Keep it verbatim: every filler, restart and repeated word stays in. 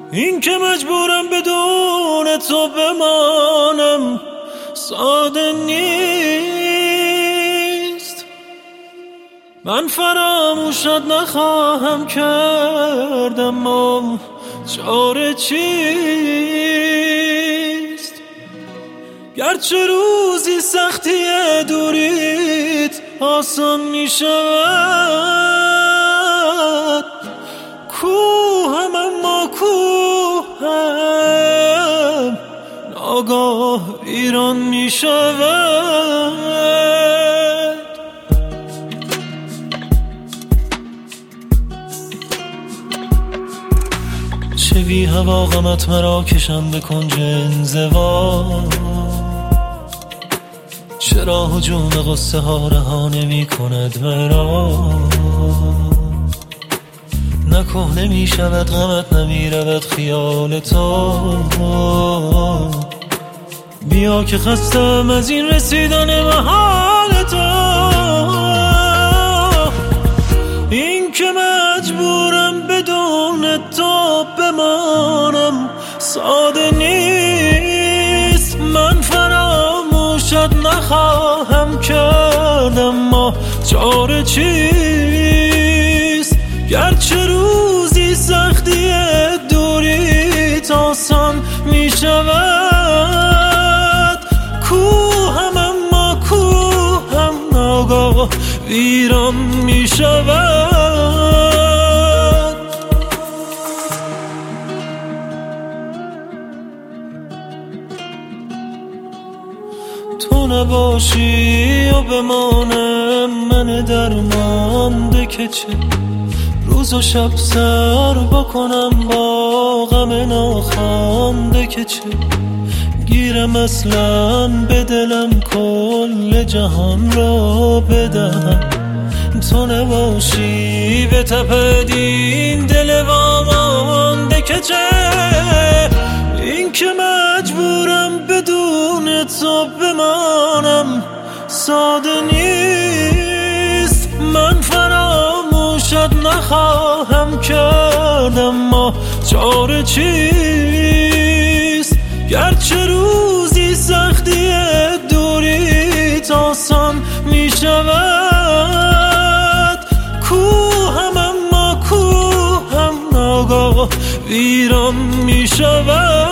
این که مجبورم بدون تو بمانم ساده نیست. من فراموشت نخواهم کرد اما چاره چیست؟ گرچه روزی سختی دوریت آسان می شود، کوهم اما کوهم ناگاه ایران می شود. چه بی هوا غمت مرا کشم به کنج انزوا، چرا هجوم غصه ها رها نمی کند مرا؟ نه کهنه می شود غمت نمی رود خیال تو. بیا که خستم از این رسیدن به حال تو. این که مجبورم بدون تو بمانم ساده نیست. من فراموشت نخواهم کرد اما چاره چیست؟ گرچه روزی سختی دوریت آسان می شود، کوهم اما کوهم ناگاه ویران می شود. تو نباشی و بمانم من درمانده که چه روز و شب سر بکنم با غم ناخوانده که چه گیرم اصلاً به دلم کل جهان را بدهم. تو نباشی به تپد این دل وامانده که چه این که مجبورم بدون تو بمانم ساده نیست. من فراموشت نخواهم کرد اما چاره چیست؟ گرچه روزی سختی دوریت آسان می شود، کوهم اما کوهم ناگاه ویران می شود.